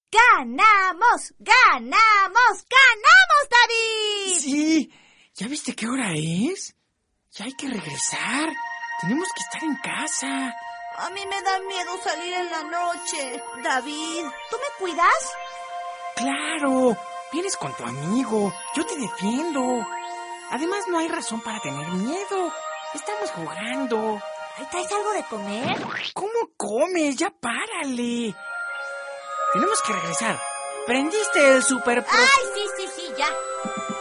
¡Ganamos! ¡Ganamos! ¡Ganamos, David! Sí, ¿ya viste qué hora es? Ya hay que regresar. Tenemos que estar en casa. A mí me da miedo salir en la noche. David, ¿tú me cuidas? ¡Claro! Vienes con tu amigo. Yo te defiendo. Además, no hay razón para tener miedo. Estamos jugando. ¿Ahí traes algo de comer? ¿Cómo comes? Ya párale. Tenemos que regresar. ¿Prendiste el super... ¡Ay, sí, ya!